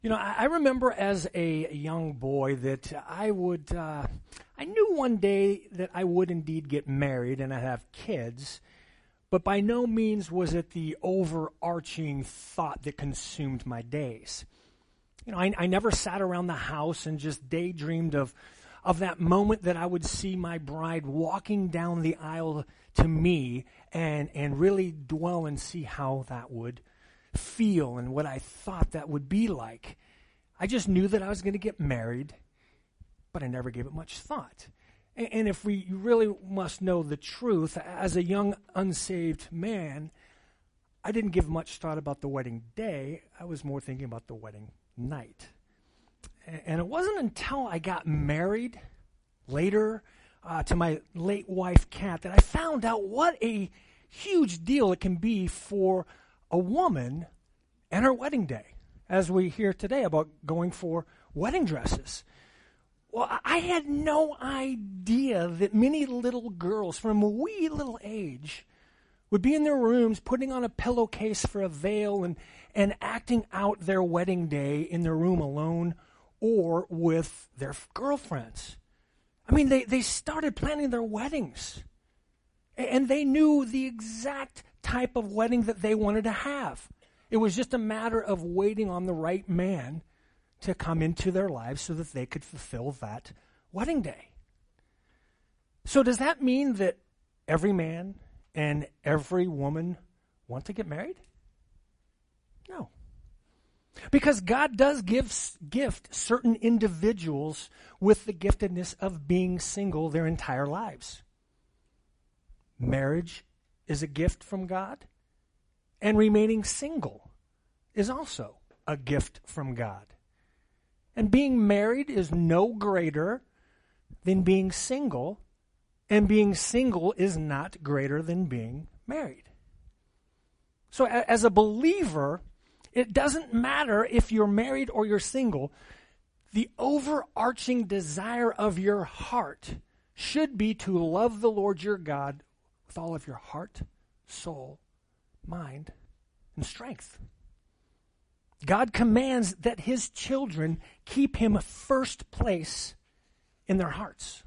I remember as a young boy that I knew one day that I would indeed get married and I'd have kids, but by no means was it the overarching thought that consumed my days. I never sat around the house and just daydreamed of that moment that I would see my bride walking down the aisle to me and really dwell and see how that would feel and what I thought that would be like. I just knew that I was going to get married, but I never gave it much thought. And if we really must know the truth, as a young unsaved man, I didn't give much thought about the wedding day. I was more thinking about the wedding night. And it wasn't until I got married later to my late wife, Kat, that I found out what a huge deal it can be for a woman and her wedding day, as we hear today about going for wedding dresses. Well, I had no idea that many little girls from a wee little age would be in their rooms putting on a pillowcase for a veil and acting out their wedding day in their room alone or with their girlfriends. I mean, they started planning their weddings, and they knew the exact type of wedding that they wanted to have. It was just a matter of waiting on the right man to come into their lives so that they could fulfill that wedding day. So does that mean that every man and every woman want to get married? No. Because God does gift certain individuals with the giftedness of being single their entire lives. Marriage is a gift from God, and remaining single is also a gift from God. And being married is no greater than being single, and being single is not greater than being married. So as a believer, it doesn't matter if you're married or you're single. The overarching desire of your heart should be to love the Lord your God with all of your heart, soul, mind, and strength. God commands that his children keep him first place in their hearts.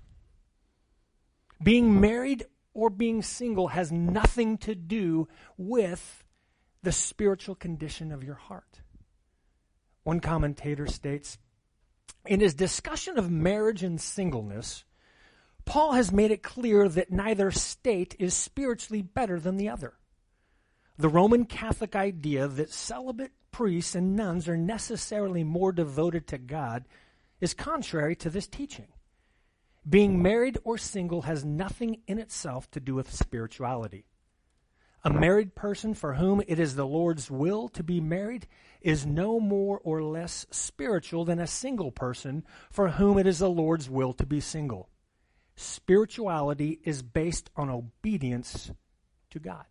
Being married or being single has nothing to do with the spiritual condition of your heart. One commentator states, in his discussion of marriage and singleness, Paul has made it clear that neither state is spiritually better than the other. The Roman Catholic idea that celibate priests and nuns are necessarily more devoted to God is contrary to this teaching. Being married or single has nothing in itself to do with spirituality. A married person for whom it is the Lord's will to be married is no more or less spiritual than a single person for whom it is the Lord's will to be single. Spirituality is based on obedience to God.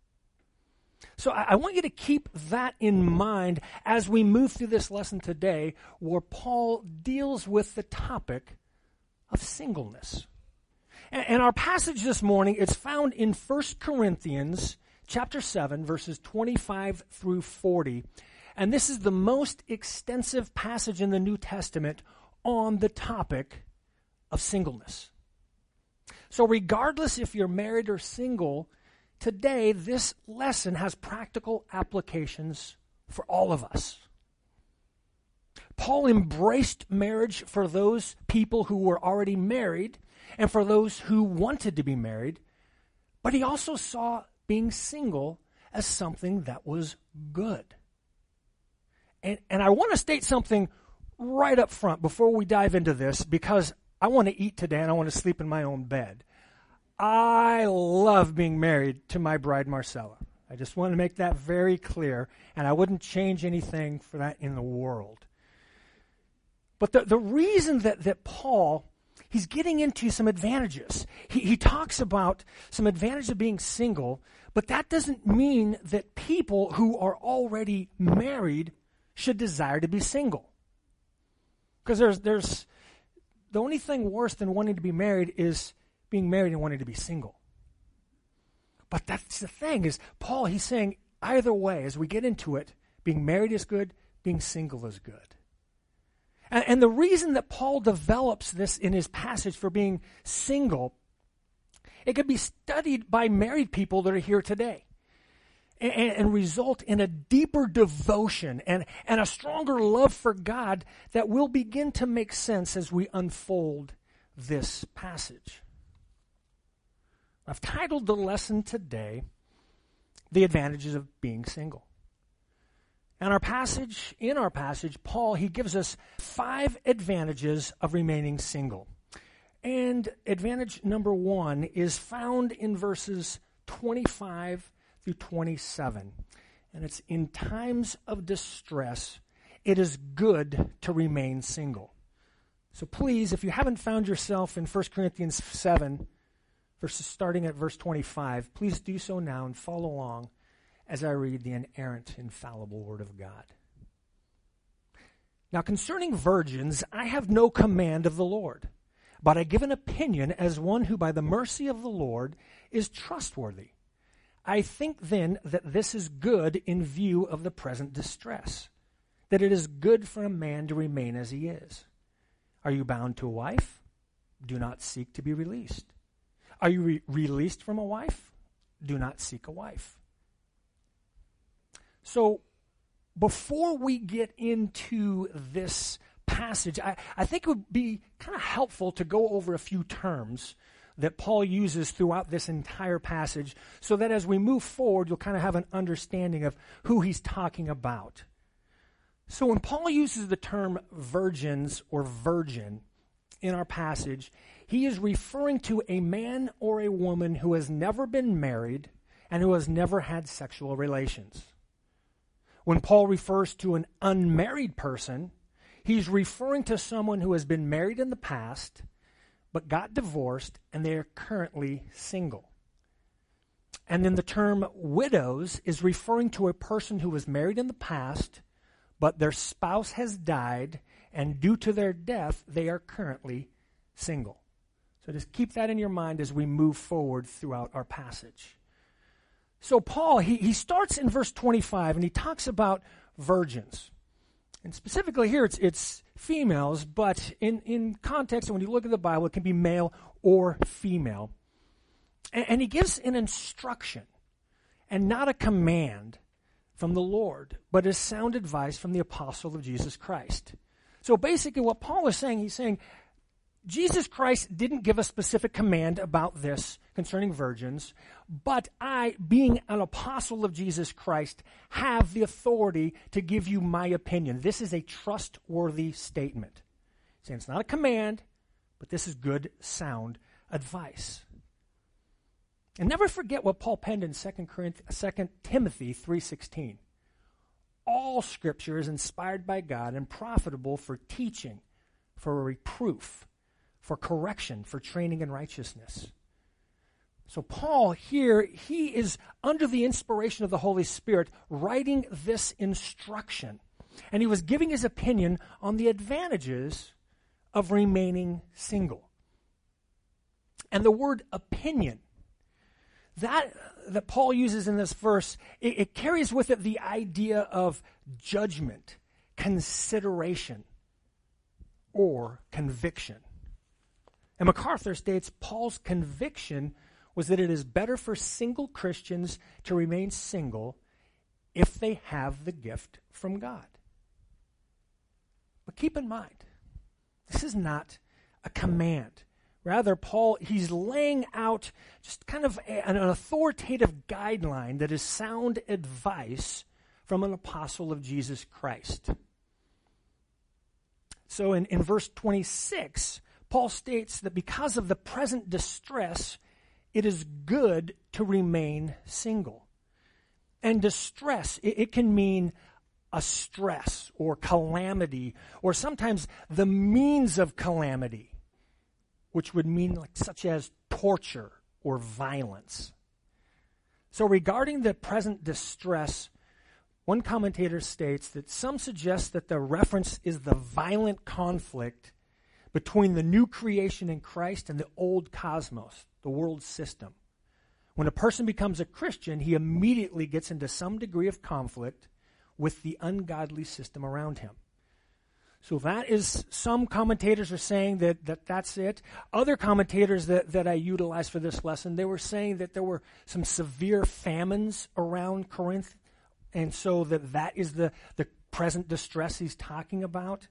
So I want you to keep that in mind as we move through this lesson today, where Paul deals with the topic of singleness. And our passage this morning, it's found in 1 Corinthians chapter 7, verses 25 through 40. And this is the most extensive passage in the New Testament on the topic of singleness. So regardless if you're married or single, today this lesson has practical applications for all of us. Paul embraced marriage for those people who were already married and for those who wanted to be married, but he also saw being single as something that was good. And I want to state something right up front before we dive into this, because I want to eat today and I want to sleep in my own bed. I love being married to my bride, Marcella. I just want to make that very clear, and I wouldn't change anything for that in the world. But the reason that Paul, he's getting into some advantages. He talks about some advantages of being single, but that doesn't mean that people who are already married should desire to be single. Because there's the only thing worse than wanting to be married is being married and wanting to be single. But that's the thing, is Paul, he's saying either way, as we get into it, being married is good, being single is good. And the reason that Paul develops this in his passage for being single, it could be studied by married people that are here today and result in a deeper devotion and a stronger love for God that will begin to make sense as we unfold this passage. I've titled the lesson today, The Advantages of Being Single. And in our passage, Paul, he gives us 5 advantages of remaining single. And advantage number 1 is found in verses 25 through 27. And it's in times of distress, it is good to remain single. So please, if you haven't found yourself in 1 Corinthians 7, starting at verse 25, please do so now and follow along as I read the inerrant, infallible Word of God. Now concerning virgins, I have no command of the Lord, but I give an opinion as one who by the mercy of the Lord is trustworthy. I think then that this is good in view of the present distress, that it is good for a man to remain as he is. Are you bound to a wife? Do not seek to be released. Are you released from a wife? Do not seek a wife. So, before we get into this passage, I think it would be kind of helpful to go over a few terms that Paul uses throughout this entire passage so that as we move forward, you'll kind of have an understanding of who he's talking about. So when Paul uses the term virgins or virgin in our passage, he is referring to a man or a woman who has never been married and who has never had sexual relations. When Paul refers to an unmarried person, he's referring to someone who has been married in the past but got divorced and they are currently single. And then the term widows is referring to a person who was married in the past but their spouse has died and due to their death they are currently single. So just keep that in your mind as we move forward throughout our passage. So Paul, he starts in verse 25 and he talks about virgins. And specifically here it's females, but in context, and when you look at the Bible, it can be male or female. And he gives an instruction and not a command from the Lord, but is sound advice from the apostle of Jesus Christ. So basically what Paul is saying, he's saying, Jesus Christ didn't give a specific command about this concerning virgins, but I, being an apostle of Jesus Christ, have the authority to give you my opinion. This is a trustworthy statement. He's saying it's not a command, but this is good, sound advice. And never forget what Paul penned in 2 Timothy 3:16. All Scripture is inspired by God and profitable for teaching, for reproof, for correction, for training in righteousness. So Paul here, he is under the inspiration of the Holy Spirit writing this instruction. And he was giving his opinion on the advantages of remaining single. And the word opinion, that Paul uses in this verse, it carries with it the idea of judgment, consideration, or conviction. And MacArthur states Paul's conviction was that it is better for single Christians to remain single if they have the gift from God. But keep in mind, this is not a command. Rather, Paul, he's laying out just kind of an authoritative guideline that is sound advice from an apostle of Jesus Christ. So in verse 26, Paul states that because of the present distress, it is good to remain single. And distress, it can mean a stress or calamity, or sometimes the means of calamity, which would mean such as torture or violence. So regarding the present distress, one commentator states that some suggest that the reference is the violent conflict between the new creation in Christ and the old cosmos, the world system. When a person becomes a Christian, he immediately gets into some degree of conflict with the ungodly system around him. So that is, some commentators are saying that's it. Other commentators that I utilized for this lesson, they were saying that there were some severe famines around Corinth, and so that is the present distress he's talking about.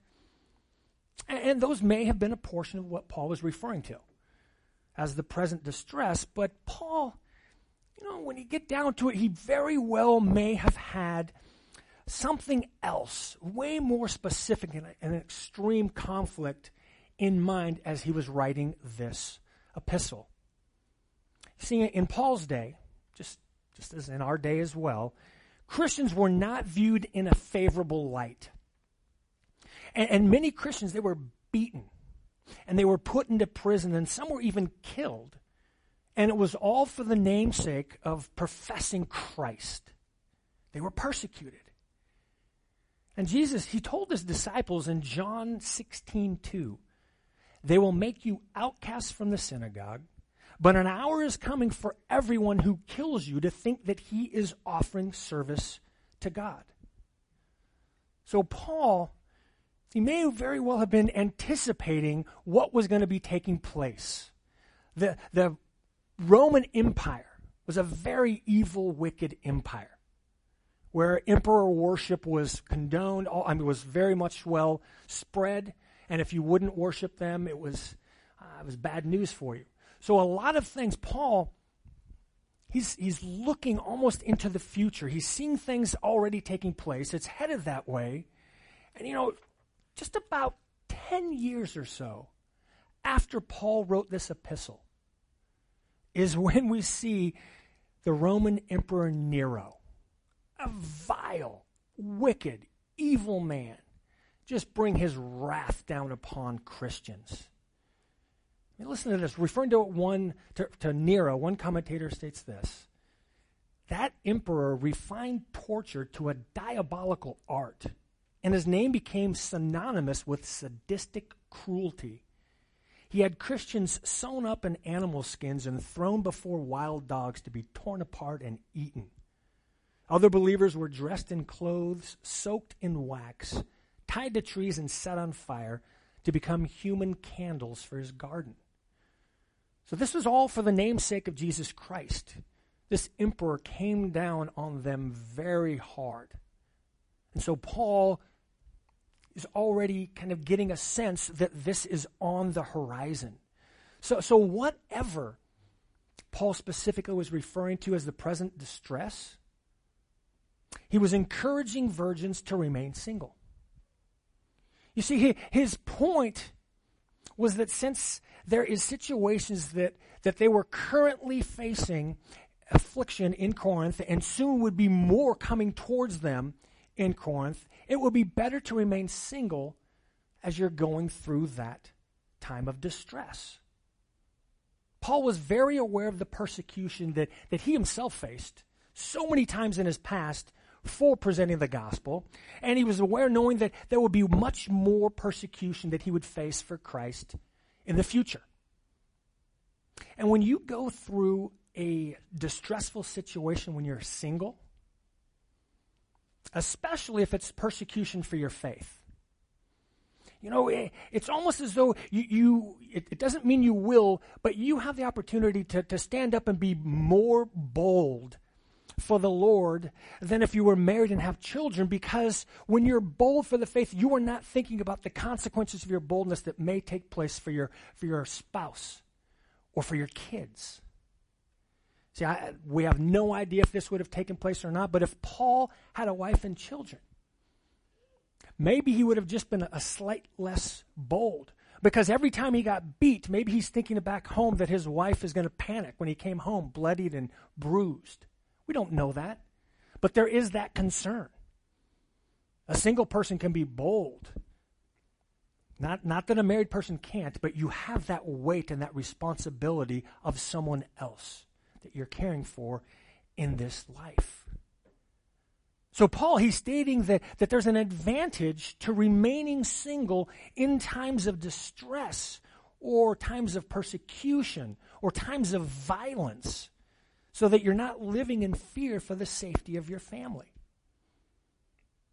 And those may have been a portion of what Paul was referring to as the present distress. But Paul, when you get down to it, he very well may have had something else, way more specific and an extreme conflict in mind as he was writing this epistle. See, in Paul's day, just as in our day as well, Christians were not viewed in a favorable light. And many Christians, they were beaten, and they were put into prison, and some were even killed. And it was all for the namesake of professing Christ. They were persecuted. And Jesus, he told his disciples in John 16:2, they will make you outcasts from the synagogue, but an hour is coming for everyone who kills you to think that he is offering service to God. So Paul, he may very well have been anticipating what was going to be taking place. The Roman Empire was a very evil, wicked empire, where emperor worship was condoned. It was very much well spread, and if you wouldn't worship them, it was bad news for you. So a lot of things, Paul, he's looking almost into the future. He's seeing things already taking place. It's headed that way. And just about 10 years or so after Paul wrote this epistle is when we see the Roman Emperor Nero, a vile, wicked, evil man, just bring his wrath down upon Christians. Listen to this. Referring to Nero, one commentator states this: that emperor refined torture to a diabolical art, and his name became synonymous with sadistic cruelty. He had Christians sewn up in animal skins and thrown before wild dogs to be torn apart and eaten. Other believers were dressed in clothes, soaked in wax, tied to trees and set on fire to become human candles for his garden. So this was all for the namesake of Jesus Christ. This emperor came down on them very hard. And so Paul is already kind of getting a sense that this is on the horizon. So whatever Paul specifically was referring to as the present distress, he was encouraging virgins to remain single. You see, his point was that since there is situations that they were currently facing affliction in Corinth, and soon would be more coming towards them in Corinth, it would be better to remain single as you're going through that time of distress. Paul was very aware of the persecution that he himself faced so many times in his past for presenting the gospel, and he was aware, knowing that there would be much more persecution that he would face for Christ in the future. And when you go through a distressful situation when you're single, especially if it's persecution for your faith, it's almost as though it doesn't mean you will, but you have the opportunity to stand up and be more bold for the Lord than if you were married and have children, because when you're bold for the faith, you are not thinking about the consequences of your boldness that may take place for your spouse or for your kids. See, we have no idea if this would have taken place or not, but if Paul had a wife and children, maybe he would have just been a slight less bold, because every time he got beat, maybe he's thinking back home that his wife is going to panic when he came home bloodied and bruised. We don't know that, but there is that concern. A single person can be bold. Not that a married person can't, but you have that weight and that responsibility of someone else that you're caring for in this life. So Paul, he's stating that there's an advantage to remaining single in times of distress or times of persecution or times of violence, so that you're not living in fear for the safety of your family.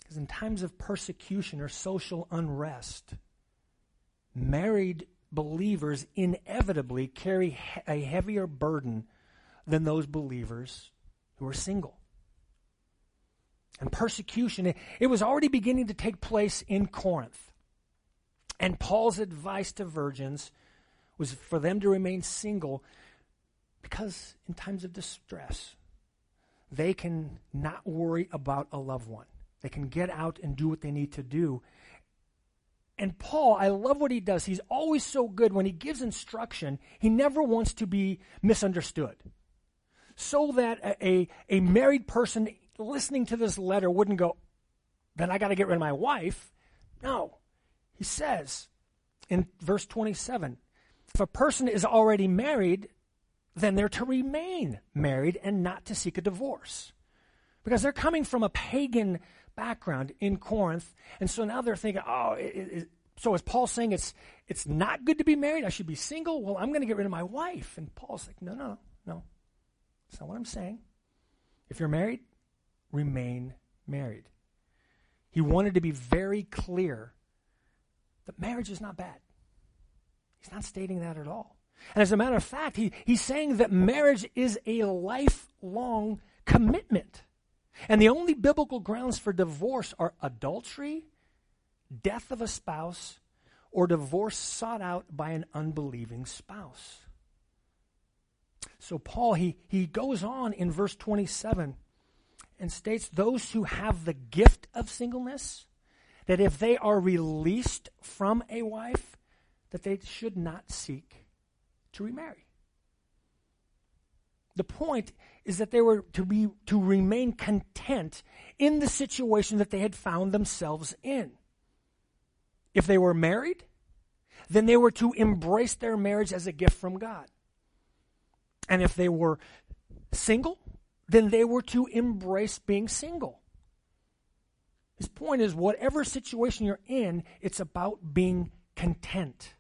Because in times of persecution or social unrest, married believers inevitably carry a heavier burden than those believers who are single. And persecution, it was already beginning to take place in Corinth. And Paul's advice to virgins was for them to remain single because in times of distress, they can not worry about a loved one. They can get out and do what they need to do. And Paul, I love what he does. He's always so good when he gives instruction. He never wants to be misunderstood. So that a married person listening to this letter wouldn't go, then I got to get rid of my wife. No. He says in verse 27, if a person is already married, then they're to remain married and not to seek a divorce. Because they're coming from a pagan background in Corinth, and so now they're thinking, so is Paul saying it's not good to be married? I should be single? Well, I'm going to get rid of my wife. And Paul's like, no. That's not what I'm saying. If you're married, remain married. He wanted to be very clear that marriage is not bad. He's not stating that at all. And as a matter of fact, he's saying that marriage is a lifelong commitment. And the only biblical grounds for divorce are adultery, death of a spouse, or divorce sought out by an unbelieving spouse. So Paul, he goes on in verse 27 and states those who have the gift of singleness, that if they are released from a wife, that they should not seek to remarry. The point is that they were to remain content in the situation that they had found themselves in. If they were married, then they were to embrace their marriage as a gift from God. And if they were single, then they were to embrace being single. His point is, whatever situation you're in, it's about being content.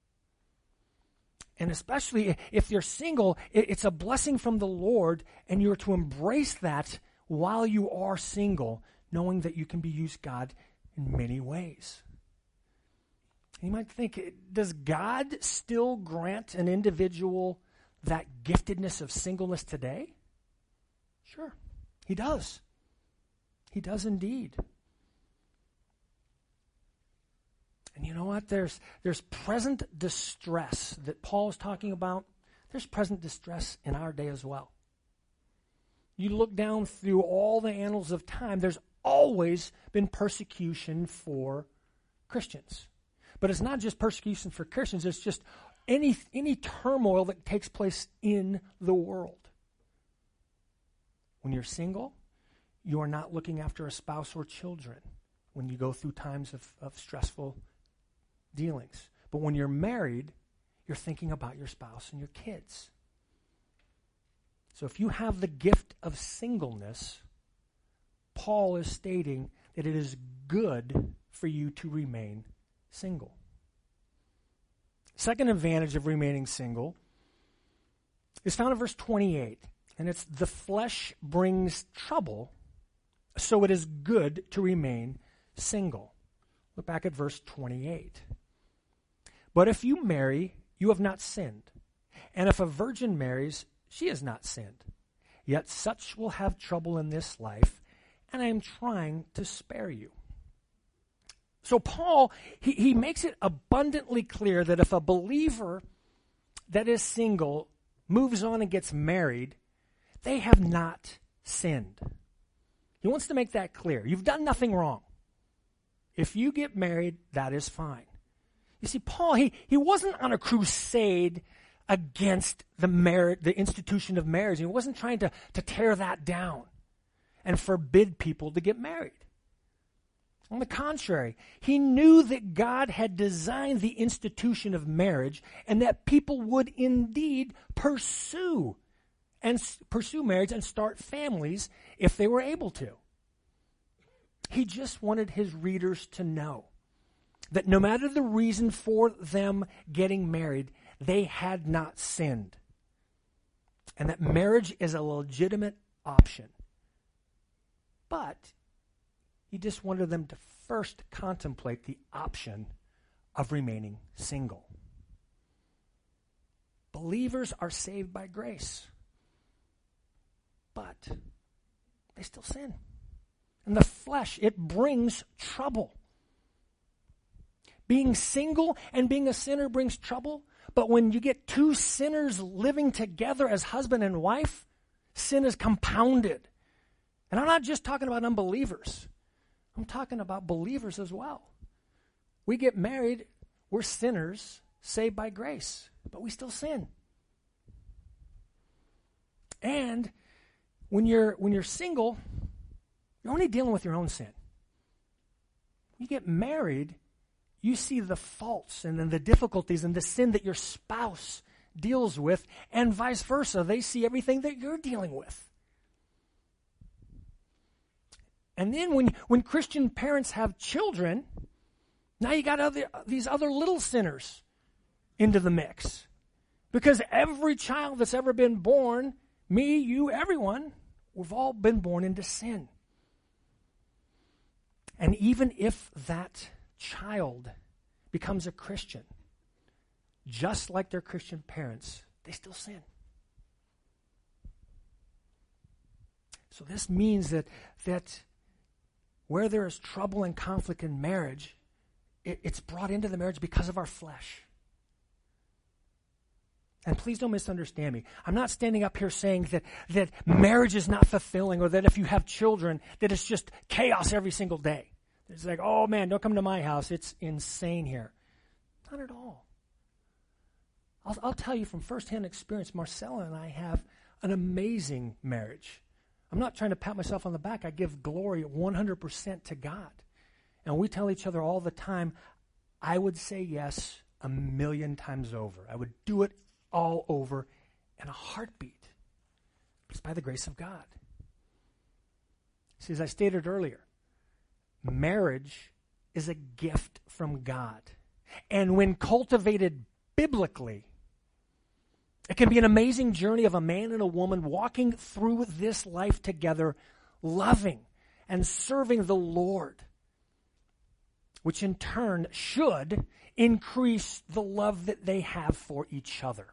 And especially if you're single, it's a blessing from the Lord, and you're to embrace that while you are single, knowing that you can be used God in many ways. You might think, does God still grant an individual that giftedness of singleness today? Sure, he does. He does indeed. And you know what? There's present distress that Paul is talking about. There's present distress in our day as well. You look down through all the annals of time, there's always been persecution for Christians. But it's not just persecution for Christians, it's just any turmoil that takes place in the world. When you're single, you are not looking after a spouse or children when you go through times of stressful dealings. But when you're married, you're thinking about your spouse and your kids. So if you have the gift of singleness, Paul is stating that it is good for you to remain single. Second advantage of remaining single is found in verse 28, and it's the flesh brings trouble, so it is good to remain single. Look back at verse 28. But if you marry, you have not sinned, and if a virgin marries, she has not sinned. Yet such will have trouble in this life, and I am trying to spare you. So Paul, he makes it abundantly clear that if a believer that is single moves on and gets married, they have not sinned. He wants to make that clear. You've done nothing wrong. If you get married, that is fine. You see, Paul, he wasn't on a crusade against the institution of marriage. He wasn't trying to tear that down and forbid people to get married. On the contrary, he knew that God had designed the institution of marriage and that people would indeed pursue marriage and start families if they were able to. He just wanted his readers to know that no matter the reason for them getting married, they had not sinned. And that marriage is a legitimate option. But He just wanted them to first contemplate the option of remaining single. Believers are saved by grace, but they still sin. And the flesh, it brings trouble. Being single and being a sinner brings trouble, but when you get two sinners living together as husband and wife, sin is compounded. And I'm not just talking about unbelievers. I'm talking about believers as well. We get married, we're sinners, saved by grace, but we still sin. And when you're single, you're only dealing with your own sin. You get married, you see the faults and then the difficulties and the sin that your spouse deals with, and vice versa. They see everything that you're dealing with. And then when Christian parents have children, now you got these other little sinners into the mix. Because every child that's ever been born, me, you, everyone, we've all been born into sin. And even if that child becomes a Christian, just like their Christian parents, they still sin. So this means that where there is trouble and conflict in marriage, it's brought into the marriage because of our flesh. And please don't misunderstand me. I'm not standing up here saying that marriage is not fulfilling, or that if you have children, that it's just chaos every single day. It's like, oh man, don't come to my house. It's insane here. Not at all. I'll tell you from firsthand experience, Marcella and I have an amazing marriage. I'm not trying to pat myself on the back. I give glory 100% to God. And we tell each other all the time, I would say yes 1,000,000 times over. I would do it all over in a heartbeat. But it's by the grace of God. See, as I stated earlier, marriage is a gift from God. And when cultivated biblically, it can be an amazing journey of a man and a woman walking through this life together, loving and serving the Lord, which in turn should increase the love that they have for each other.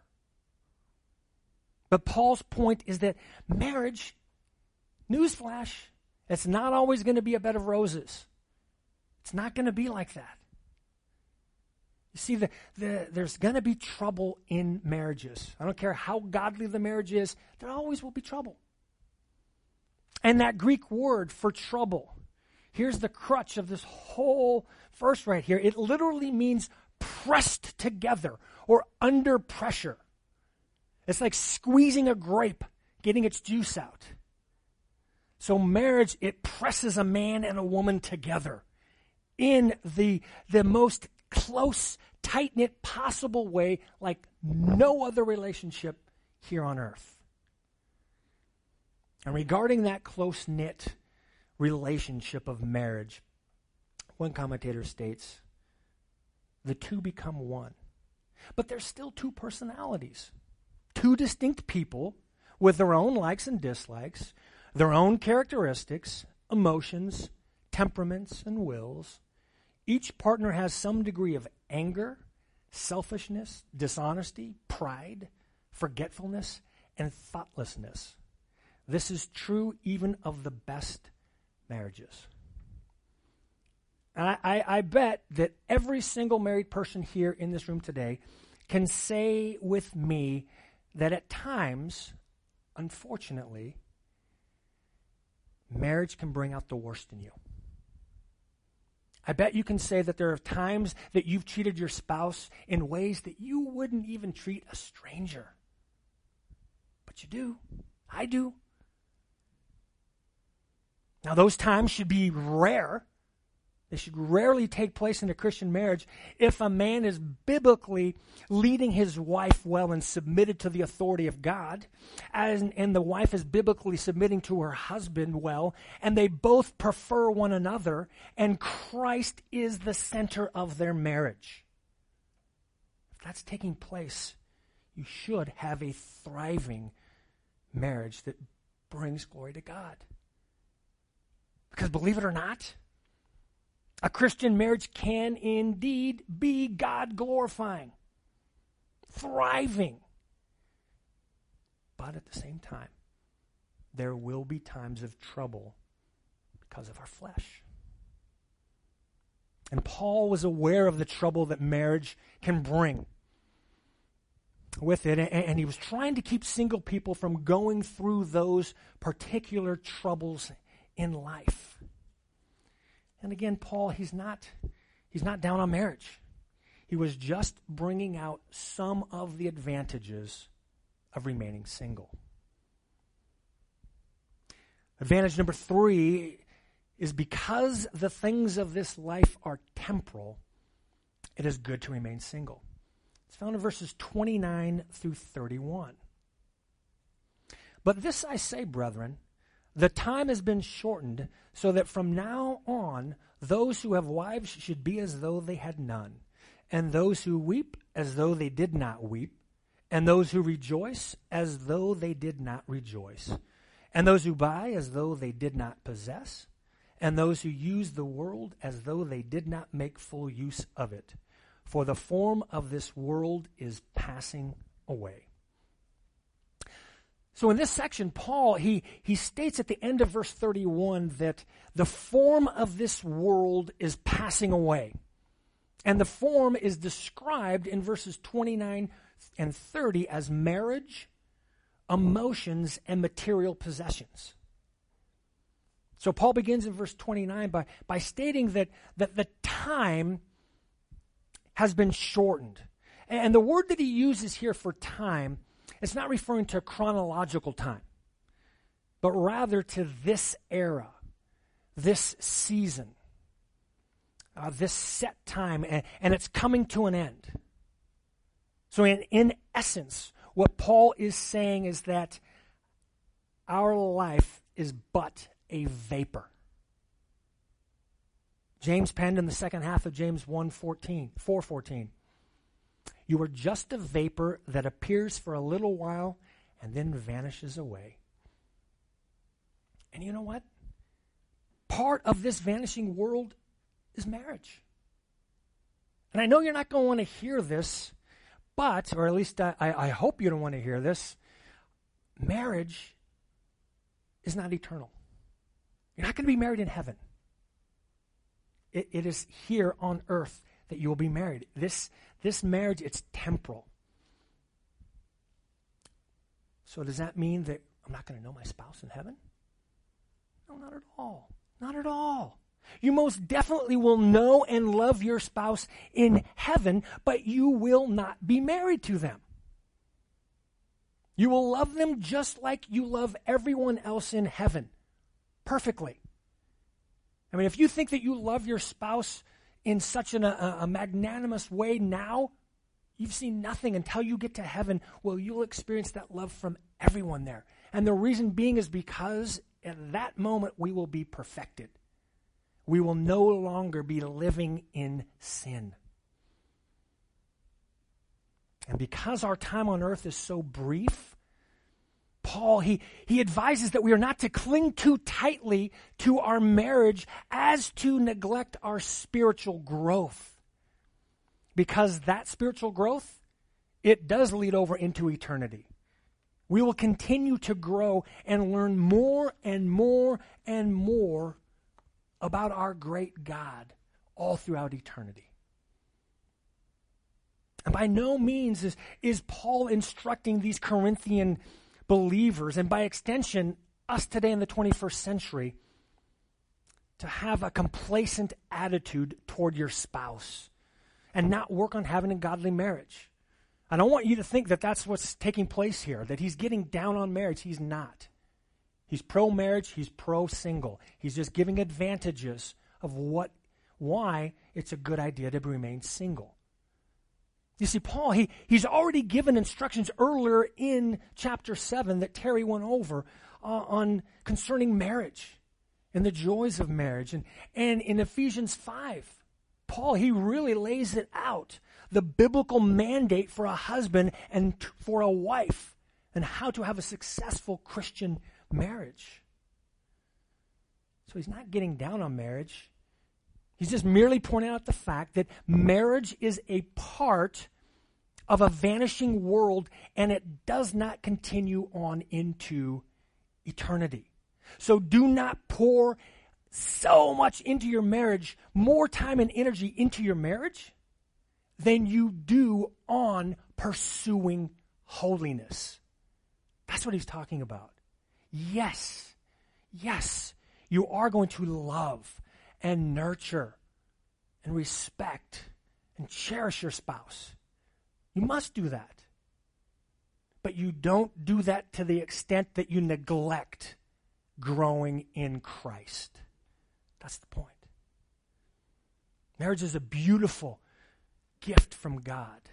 But Paul's point is that marriage, newsflash, it's not always going to be a bed of roses. It's not going to be like that. You see, there's going to be trouble in marriages. I don't care how godly the marriage is, there always will be trouble. And that Greek word for trouble, here's the crutch of this whole verse right here. It literally means pressed together or under pressure. It's like squeezing a grape, getting its juice out. So marriage, it presses a man and a woman together in the most close, tight-knit possible way, like no other relationship here on earth. And regarding that close-knit relationship of marriage, one commentator states, the two become one. But there's still two personalities, two distinct people with their own likes and dislikes, their own characteristics, emotions, temperaments, and wills. Each partner has some degree of anger, selfishness, dishonesty, pride, forgetfulness, and thoughtlessness. This is true even of the best marriages. And I bet that every single married person here in this room today can say with me that at times, unfortunately, marriage can bring out the worst in you. I bet you can say that there are times that you've treated your spouse in ways that you wouldn't even treat a stranger. But you do. I do. Now, those times should be rare. They should rarely take place in a Christian marriage if a man is biblically leading his wife well and submitted to the authority of God, and the wife is biblically submitting to her husband well, and they both prefer one another, and Christ is the center of their marriage. If that's taking place, you should have a thriving marriage that brings glory to God. Because believe it or not, A Christian marriage can indeed be God-glorifying, thriving. But at the same time, there will be times of trouble because of our flesh. And Paul was aware of the trouble that marriage can bring with it, and he was trying to keep single people from going through those particular troubles in life. And again, Paul, he's not down on marriage. He was just bringing out some of the advantages of remaining single. Advantage number 3 is because the things of this life are temporal, it is good to remain single. It's found in verses 29 through 31. But this I say, brethren, the time has been shortened, so that from now on those who have wives should be as though they had none, and those who weep as though they did not weep, and those who rejoice as though they did not rejoice, and those who buy as though they did not possess, and those who use the world as though they did not make full use of it. For the form of this world is passing away. So in this section, Paul, he states at the end of verse 31 that the form of this world is passing away. And the form is described in verses 29 and 30 as marriage, emotions, and material possessions. So Paul begins in verse 29 by stating that the time has been shortened. And the word that he uses here for time, it's not referring to chronological time, but rather to this era, this season, this set time, and it's coming to an end. So in essence, what Paul is saying is that our life is but a vapor. James penned in the second half of James 4:14. You are just a vapor that appears for a little while and then vanishes away. And you know what? Part of this vanishing world is marriage. And I know you're not going to want to hear this, but, or at least I hope you don't want to hear this, marriage is not eternal. You're not going to be married in heaven. It is here on earth that you will be married. This marriage, it's temporal. So does that mean that I'm not going to know my spouse in heaven? No, not at all. Not at all. You most definitely will know and love your spouse in heaven, but you will not be married to them. You will love them just like you love everyone else in heaven, perfectly. I mean, if you think that you love your spouse in such a magnanimous way now, you've seen nothing until you get to heaven. Well, you'll experience that love from everyone there. And the reason being is because at that moment we will be perfected. We will no longer be living in sin. And because our time on earth is so brief, Paul, he advises that we are not to cling too tightly to our marriage as to neglect our spiritual growth. Because that spiritual growth, it does lead over into eternity. We will continue to grow and learn more and more and more about our great God all throughout eternity. And by no means is Paul instructing these Corinthian believers, and by extension, us today in the 21st century, to have a complacent attitude toward your spouse and not work on having a godly marriage. I don't want you to think that that's what's taking place here, that he's getting down on marriage. He's not. He's pro-marriage, he's pro-single. He's just giving advantages of why it's a good idea to remain single. You see, Paul, he's already given instructions earlier in chapter 7 that Terry went over on concerning marriage and the joys of marriage. And in Ephesians 5, Paul, he really lays it out, the biblical mandate for a husband and for a wife and how to have a successful Christian marriage. So he's not getting down on marriage. He's just merely pointing out the fact that marriage is a part of a vanishing world, and it does not continue on into eternity. So do not pour so much into your marriage, more time and energy into your marriage than you do on pursuing holiness. That's what he's talking about. Yes, you are going to love and nurture and respect and cherish your spouse. You must do that. But you don't do that to the extent that you neglect growing in Christ. That's the point. Marriage is a beautiful gift from God.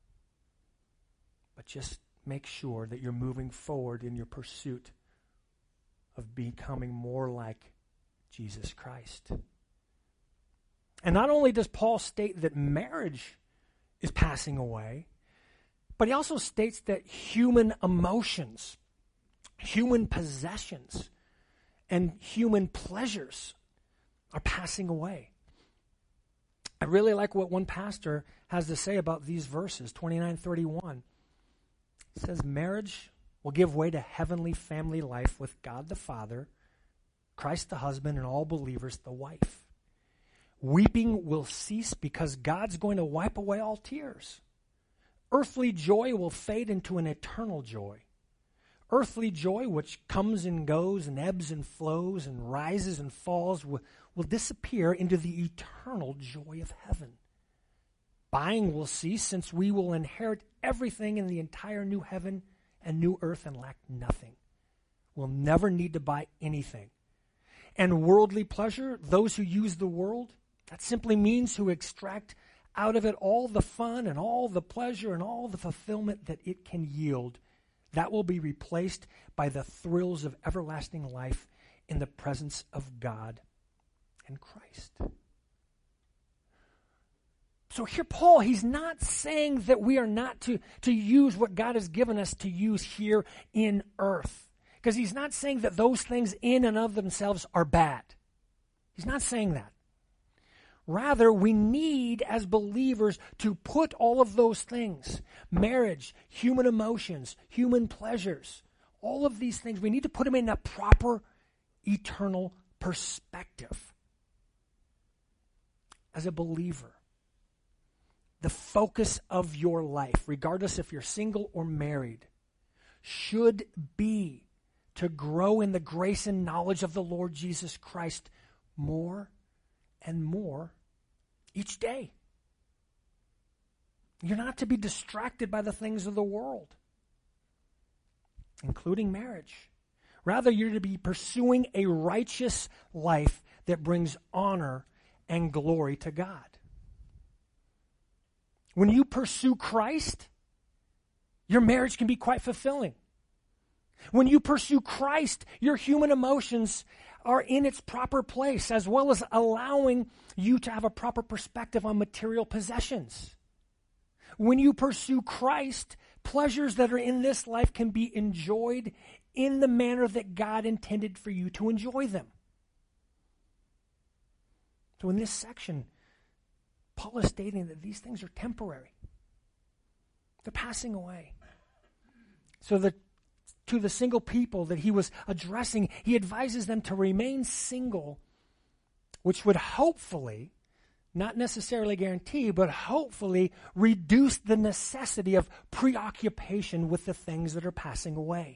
But just make sure that you're moving forward in your pursuit of becoming more like Jesus Christ. And not only does Paul state that marriage is passing away, but he also states that human emotions, human possessions, and human pleasures are passing away. I really like what one pastor has to say about these verses, 29-31. It says, marriage will give way to heavenly family life with God the Father, Christ the husband, and all believers the wife. Weeping will cease because God's going to wipe away all tears. Earthly joy will fade into an eternal joy. Earthly joy, which comes and goes and ebbs and flows and rises and falls, will disappear into the eternal joy of heaven. Buying will cease, since we will inherit everything in the entire new heaven and new earth and lack nothing. We'll never need to buy anything. And worldly pleasure, those who use the world, that simply means who extract out of it all the fun and all the pleasure and all the fulfillment that it can yield. That will be replaced by the thrills of everlasting life in the presence of God and Christ. So here Paul, he's not saying that we are not to use what God has given us to use here in earth. Because he's not saying that those things in and of themselves are bad. He's not saying that. Rather, we need, as believers, to put all of those things, marriage, human emotions, human pleasures, all of these things, we need to put them in a proper eternal perspective. As a believer, the focus of your life, regardless if you're single or married, should be to grow in the grace and knowledge of the Lord Jesus Christ more and more each day. You're not to be distracted by the things of the world, including marriage. Rather, you're to be pursuing a righteous life that brings honor and glory to God. When you pursue Christ, your marriage can be quite fulfilling. When you pursue Christ, your human emotions are in its proper place, as well as allowing you to have a proper perspective on material possessions. When you pursue Christ, pleasures that are in this life can be enjoyed in the manner that God intended for you to enjoy them. So in this section, Paul is stating that these things are temporary. They're passing away. So that to the single people that he was addressing, he advises them to remain single, which would hopefully, not necessarily guarantee, but hopefully reduce the necessity of preoccupation with the things that are passing away.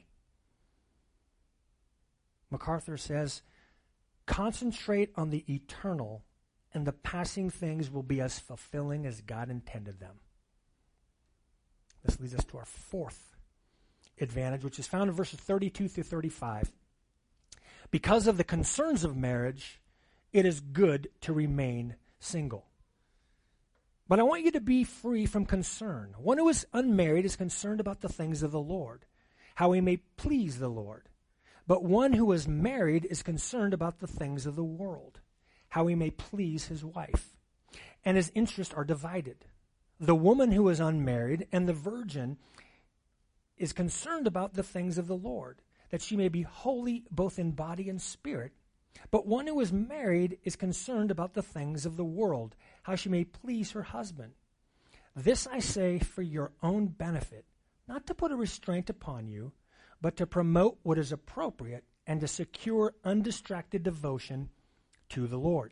MacArthur says, concentrate on the eternal, and the passing things will be as fulfilling as God intended them. This leads us to our fourth advantage, which is found in verses 32 through 35. Because of the concerns of marriage, it is good to remain single. But I want you to be free from concern. One who is unmarried is concerned about the things of the Lord, how he may please the Lord. But one who is married is concerned about the things of the world, how he may please his wife. And his interests are divided. The woman who is unmarried and the virgin is concerned about the things of the Lord, that she may be holy both in body and spirit. But one who is married is concerned about the things of the world, how she may please her husband. This I say for your own benefit, not to put a restraint upon you, but to promote what is appropriate and to secure undistracted devotion to the Lord.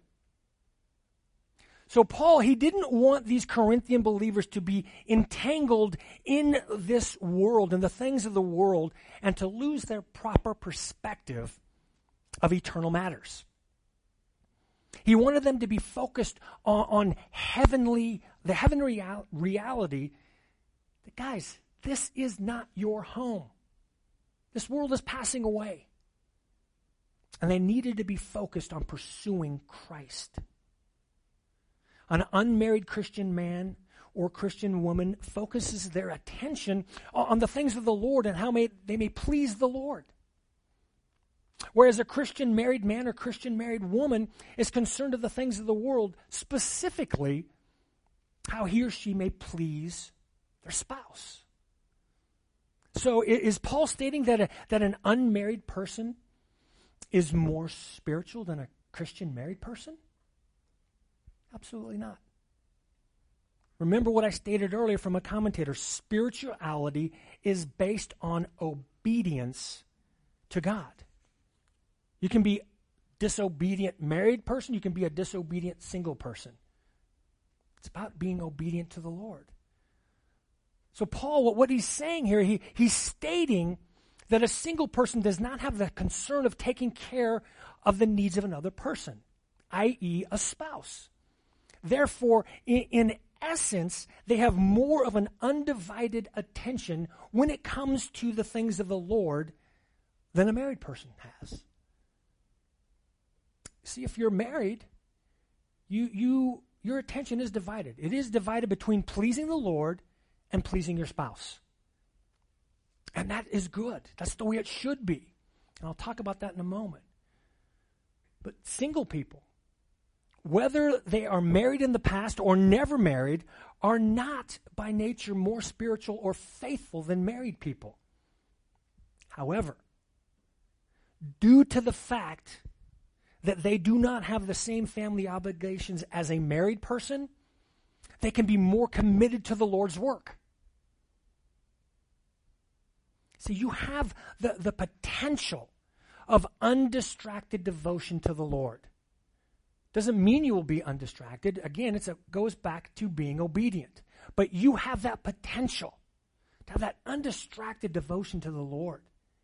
So Paul, he didn't want these Corinthian believers to be entangled in this world and the things of the world and to lose their proper perspective of eternal matters. He wanted them to be focused on the heavenly reality that, guys, this is not your home. This world is passing away. And they needed to be focused on pursuing Christ. An unmarried Christian man or Christian woman focuses their attention on the things of the Lord and how they may please the Lord. Whereas a Christian married man or Christian married woman is concerned of the things of the world, specifically how he or she may please their spouse. So is Paul stating that an unmarried person is more spiritual than a Christian married person? Absolutely not. Remember what I stated earlier from a commentator. Spirituality is based on obedience to God. You can be a disobedient married person. You can be a disobedient single person. It's about being obedient to the Lord. So Paul, what he's saying here, he's stating that a single person does not have the concern of taking care of the needs of another person, i.e. a spouse. Therefore, in essence, they have more of an undivided attention when it comes to the things of the Lord than a married person has. See, if you're married, your attention is divided. It is divided between pleasing the Lord and pleasing your spouse. And that is good. That's the way it should be. And I'll talk about that in a moment. But single people, whether they are married in the past or never married, are not by nature more spiritual or faithful than married people. However, due to the fact that they do not have the same family obligations as a married person, they can be more committed to the Lord's work. See, you have the potential of undistracted devotion to the Lord. Doesn't mean you will be undistracted. Again, it goes back to being obedient. But you have that potential to have that undistracted devotion to the Lord.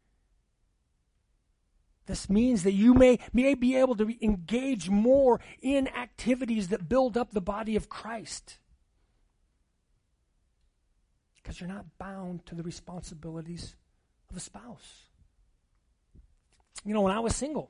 This means that you may be able to engage more in activities that build up the body of Christ. Because you're not bound to the responsibilities of a spouse. You know, when I was single,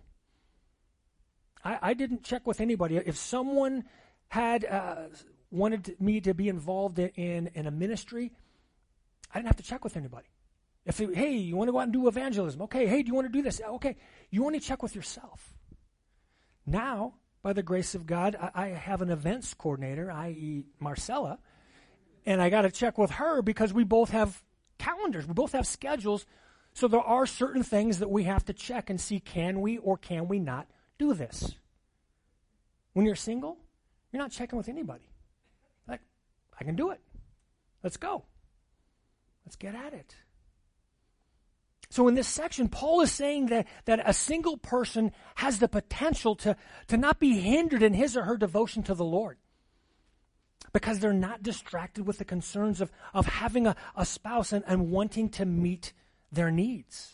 I didn't check with anybody. If someone had wanted me to be involved in a ministry, I didn't have to check with anybody. Hey, you want to go out and do evangelism? Okay. Hey, do you want to do this? Okay. You only check with yourself. Now, by the grace of God, I have an events coordinator, i.e. Marcella, and I got to check with her because we both have calendars. We both have schedules. So there are certain things that we have to check and see, can we or can we not do this? When you're single, you're not checking with anybody. Like, I can do it. Let's go. Let's get at it. So in this section, Paul is saying that a single person has the potential to not be hindered in his or her devotion to the Lord because they're not distracted with the concerns of having a spouse and wanting to meet their needs.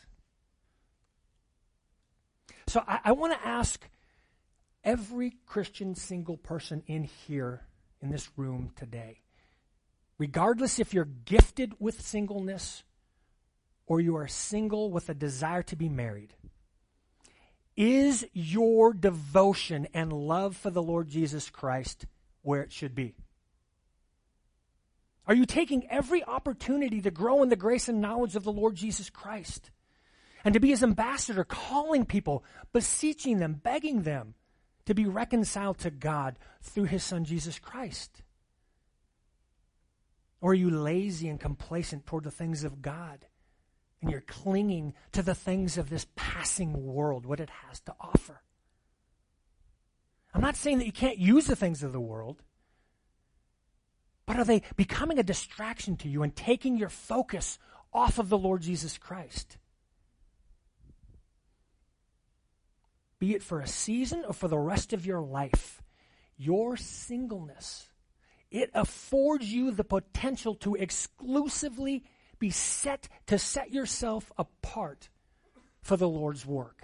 So I want to ask every Christian single person in here, in this room today, regardless if you're gifted with singleness or you are single with a desire to be married, is your devotion and love for the Lord Jesus Christ where it should be? Are you taking every opportunity to grow in the grace and knowledge of the Lord Jesus Christ and to be his ambassador, calling people, beseeching them, begging them to be reconciled to God through his Son Jesus Christ? Or are you lazy and complacent toward the things of God and you're clinging to the things of this passing world, what it has to offer? I'm not saying that you can't use the things of the world, but are they becoming a distraction to you and taking your focus off of the Lord Jesus Christ? Be it for a season or for the rest of your life, your singleness, it affords you the potential to exclusively be set yourself apart for the Lord's work.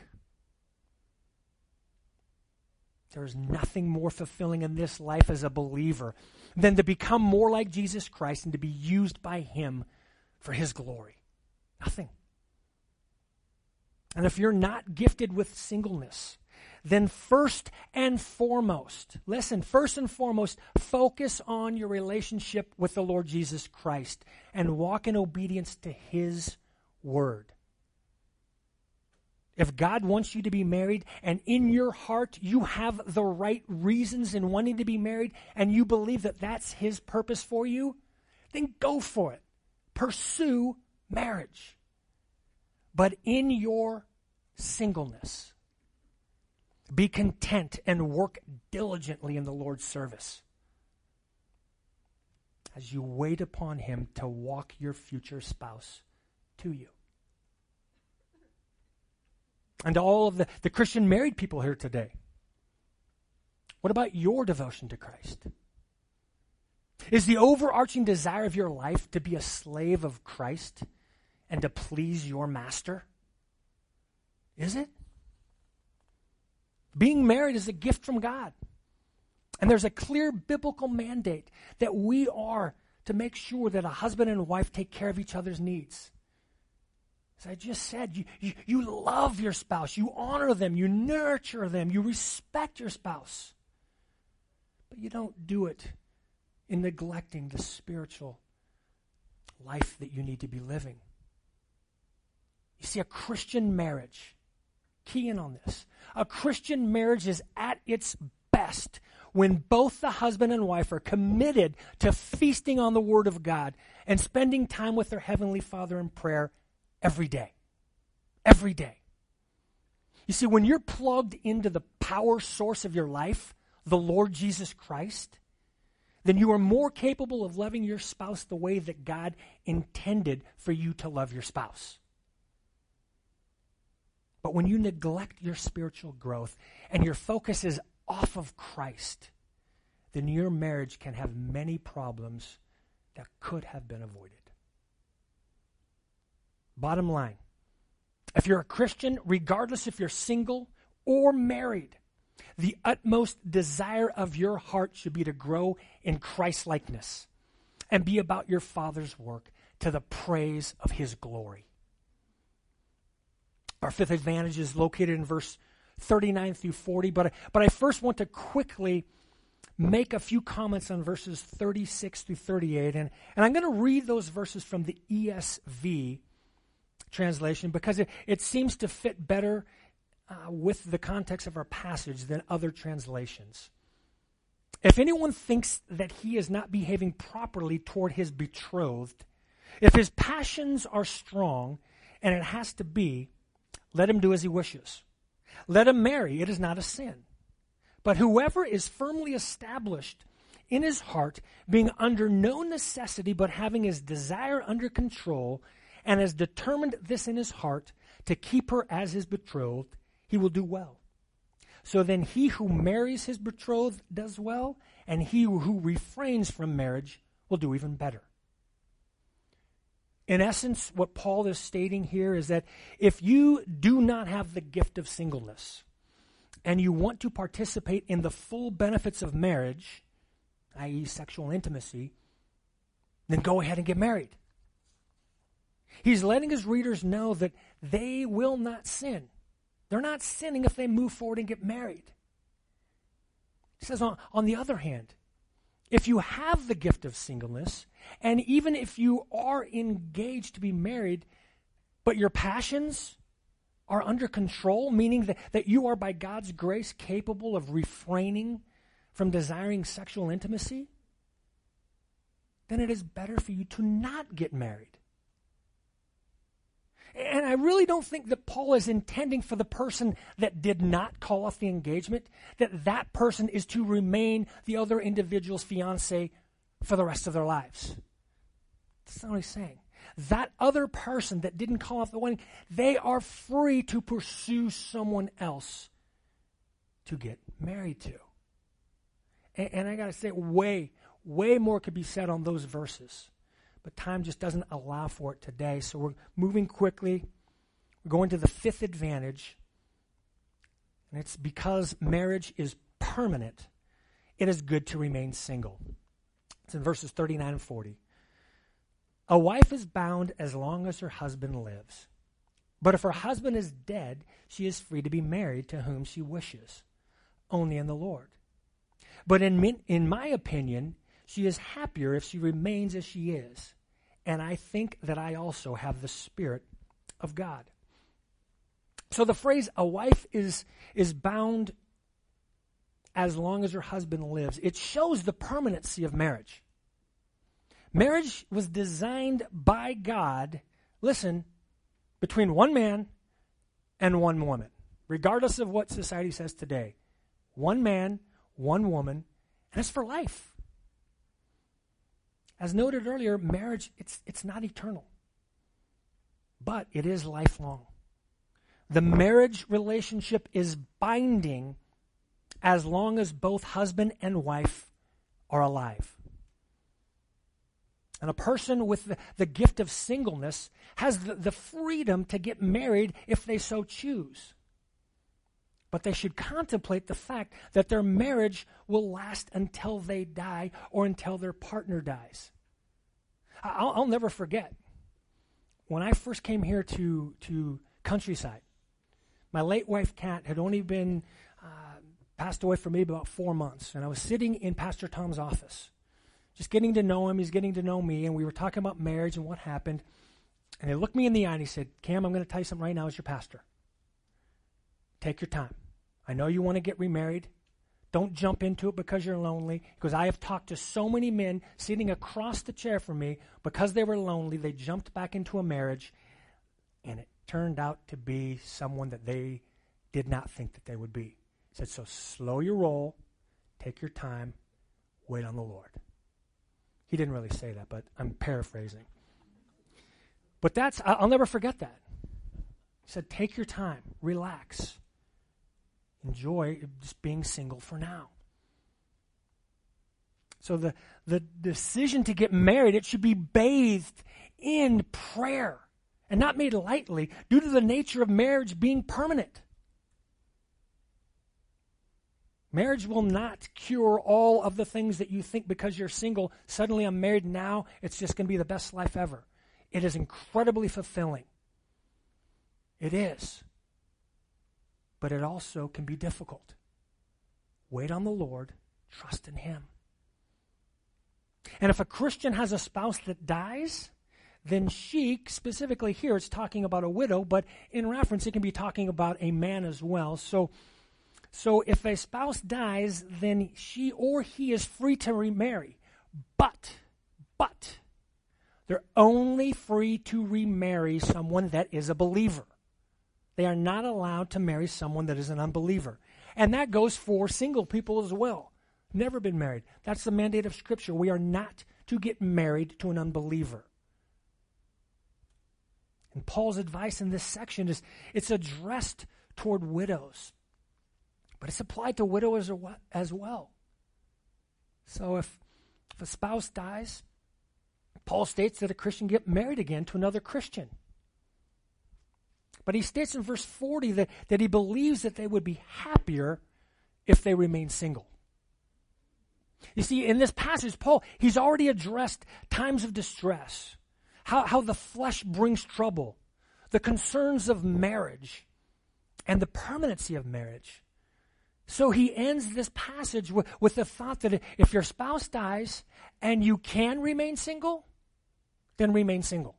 There's nothing more fulfilling in this life as a believer than to become more like Jesus Christ and to be used by Him for His glory. Nothing. And if you're not gifted with singleness, then first and foremost, focus on your relationship with the Lord Jesus Christ and walk in obedience to His word. If God wants you to be married and in your heart you have the right reasons in wanting to be married and you believe that that's His purpose for you, then go for it. Pursue marriage. But in your singleness, be content and work diligently in the Lord's service as you wait upon Him to walk your future spouse to you. And to all of the Christian married people here today, what about your devotion to Christ? Is the overarching desire of your life to be a slave of Christ and to please your master? Is it? Being married is a gift from God. And there's a clear biblical mandate that we are to make sure that a husband and wife take care of each other's needs. As I just said, you love your spouse, you honor them, you nurture them, you respect your spouse. But you don't do it in neglecting the spiritual life that you need to be living. You see, a Christian marriage, key in on this, a Christian marriage is at its best when both the husband and wife are committed to feasting on the Word of God and spending time with their Heavenly Father in prayer every day. Every day. You see, when you're plugged into the power source of your life, the Lord Jesus Christ, then you are more capable of loving your spouse the way that God intended for you to love your spouse. But when you neglect your spiritual growth and your focus is off of Christ, then your marriage can have many problems that could have been avoided. Bottom line, if you're a Christian, regardless if you're single or married, the utmost desire of your heart should be to grow in Christ-likeness and be about your Father's work to the praise of His glory. Our fifth advantage is located in verse 39 through 40, but I first want to quickly make a few comments on verses 36 through 38, and I'm going to read those verses from the ESV translation because it seems to fit better with the context of our passage than other translations. If anyone thinks that he is not behaving properly toward his betrothed, if his passions are strong, and it has to be, let him do as he wishes. Let him marry, it is not a sin. But whoever is firmly established in his heart, being under no necessity but having his desire under control, and has determined this in his heart to keep her as his betrothed, he will do well. So then he who marries his betrothed does well, and he who refrains from marriage will do even better. In essence, what Paul is stating here is that if you do not have the gift of singleness and you want to participate in the full benefits of marriage, i.e. sexual intimacy, then go ahead and get married. He's letting his readers know that they will not sin. They're not sinning if they move forward and get married. He says, on the other hand, if you have the gift of singleness, and even if you are engaged to be married, but your passions are under control, meaning that you are by God's grace capable of refraining from desiring sexual intimacy, then it is better for you to not get married. And I really don't think that Paul is intending for the person that did not call off the engagement, that that person is to remain the other individual's fiancé for the rest of their lives. That's not what he's saying. That other person that didn't call off the wedding, they are free to pursue someone else to get married to. And I got to say, way more could be said on those verses. But time just doesn't allow for it today. So we're moving quickly. We're going to the fifth advantage. And it's because marriage is permanent, it is good to remain single. It's in verses 39 and 40. A wife is bound as long as her husband lives. But if her husband is dead, she is free to be married to whom she wishes, only in the Lord. But in my opinion, she is happier if she remains as she is. And I think that I also have the Spirit of God. So the phrase, a wife is bound as long as her husband lives, it shows the permanency of marriage. Marriage was designed by God, listen, between one man and one woman, regardless of what society says today. One man, one woman, and it's for life. As noted earlier, marriage, it's not eternal, but it is lifelong. The marriage relationship is binding as long as both husband and wife are alive. And a person with the gift of singleness has the freedom to get married if they so choose. But they should contemplate the fact that their marriage will last until they die or until their partner dies. I'll never forget, when I first came here to Countryside, my late wife, Kat, had only been passed away from me about 4 months. And I was sitting in Pastor Tom's office, just getting to know him. He's getting to know me. And we were talking about marriage and what happened. And he looked me in the eye and he said, Cam, I'm going to tell you something right now as your pastor. Take your time. I know you want to get remarried. Don't jump into it because you're lonely. Because I have talked to so many men sitting across the chair from me because they were lonely. They jumped back into a marriage. And it turned out to be someone that they did not think that they would be. He said, so slow your roll, take your time, wait on the Lord. He didn't really say that, but I'm paraphrasing. But I'll never forget that. He said, take your time, relax, enjoy just being single for now. So the decision to get married, it should be bathed in prayer and not made lightly due to the nature of marriage being permanent. Marriage will not cure all of the things that you think because you're single, suddenly I'm married now, it's just going to be the best life ever. It is incredibly fulfilling. It is. But it also can be difficult. Wait on the Lord, trust in Him. And if a Christian has a spouse that dies, then she, specifically here, it's talking about a widow, but in reference, it can be talking about a man as well. So if a spouse dies, then she or he is free to remarry. But, they're only free to remarry someone that is a believer. They are not allowed to marry someone that is an unbeliever. And that goes for single people as well. Never been married. That's the mandate of Scripture. We are not to get married to an unbeliever. And Paul's advice in this section is it's addressed toward widows. But it's applied to widows as well. So if a spouse dies, Paul states that a Christian get married again to another Christian. But he states in verse 40 that he believes that they would be happier if they remain single. You see, in this passage, Paul, he's already addressed times of distress, how the flesh brings trouble, the concerns of marriage, and the permanency of marriage. So he ends this passage with the thought that if your spouse dies and you can remain single, then remain single.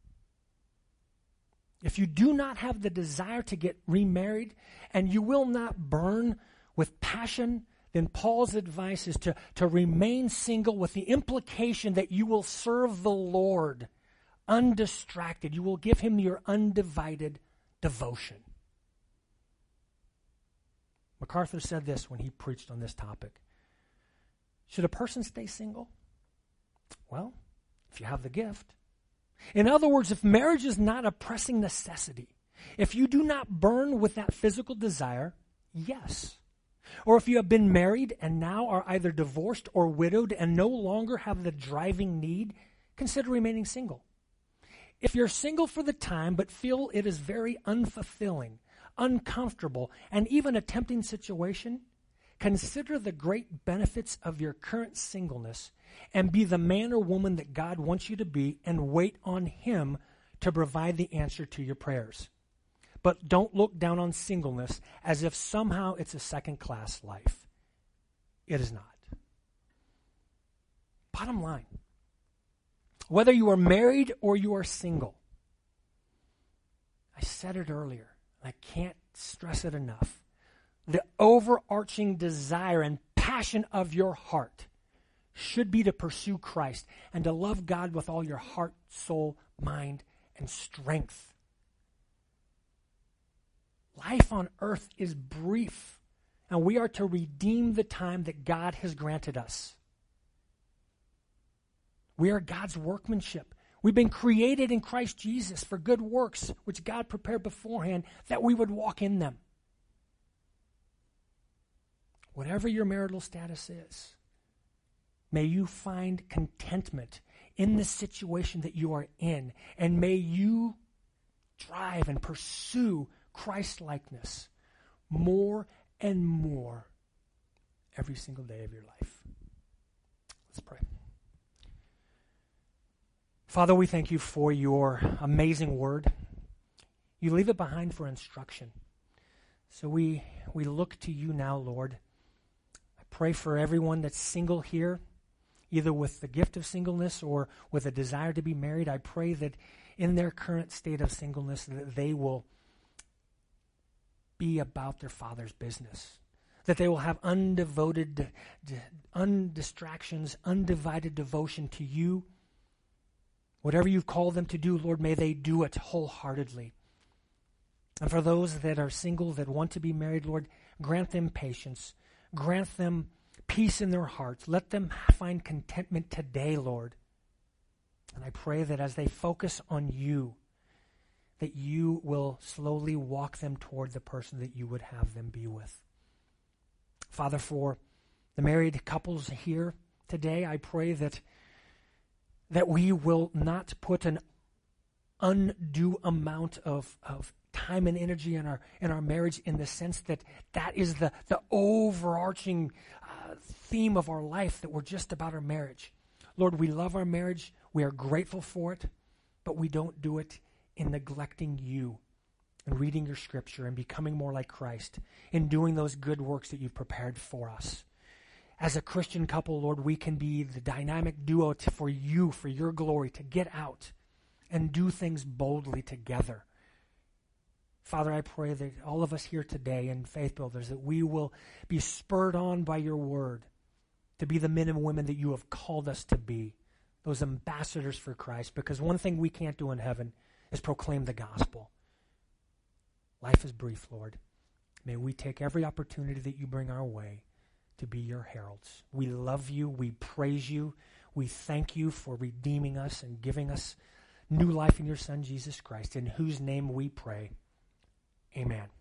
If you do not have the desire to get remarried and you will not burn with passion, then Paul's advice is to remain single with the implication that you will serve the Lord undistracted. You will give him your undivided devotion. MacArthur said this when he preached on this topic. Should a person stay single? Well, if you have the gift. In other words, if marriage is not a pressing necessity, if you do not burn with that physical desire, yes. Or if you have been married and now are either divorced or widowed and no longer have the driving need, consider remaining single. If you're single for the time but feel it is very unfulfilling, uncomfortable, and even a tempting situation, consider the great benefits of your current singleness and be the man or woman that God wants you to be and wait on him to provide the answer to your prayers. But don't look down on singleness as if somehow it's a second-class life. It is not. Bottom line, whether you are married or you are single, I said it earlier, and I can't stress it enough. The overarching desire and passion of your heart should be to pursue Christ and to love God with all your heart, soul, mind, and strength. Life on earth is brief, and we are to redeem the time that God has granted us. We are God's workmanship. We've been created in Christ Jesus for good works, which God prepared beforehand that we would walk in them. Whatever your marital status is, may you find contentment in the situation that you are in, and may you drive and pursue Christ-likeness more and more every single day of your life. Let's pray. Father, we thank you for your amazing word. You leave it behind for instruction. So we look to you now, Lord. I pray for everyone that's single here, either with the gift of singleness or with a desire to be married. I pray that in their current state of singleness that they will be about their Father's business, that they will have undistractions, undivided devotion to you. Whatever you've called them to do, Lord, may they do it wholeheartedly. And for those that are single, that want to be married, Lord, grant them patience. Grant them peace in their hearts. Let them find contentment today, Lord. And I pray that as they focus on you, that you will slowly walk them toward the person that you would have them be with. Father, for the married couples here today, I pray that we will not put an undue amount of time and energy in our marriage, in the sense that is the overarching theme of our life, that we're just about our marriage. Lord, we love our marriage. We are grateful for it, but we don't do it in neglecting you and reading your scripture and becoming more like Christ, in doing those good works that you've prepared for us. As a Christian couple, Lord, we can be the dynamic duo for you, for your glory, to get out and do things boldly together. Father, I pray that all of us here today in Faith Builders, that we will be spurred on by your word to be the men and women that you have called us to be, those ambassadors for Christ. Because one thing we can't do in heaven is proclaim the gospel. Life is brief, Lord. May we take every opportunity that you bring our way to be your heralds. We love you. We praise you. We thank you for redeeming us and giving us new life in your Son, Jesus Christ, in whose name we pray. Amen.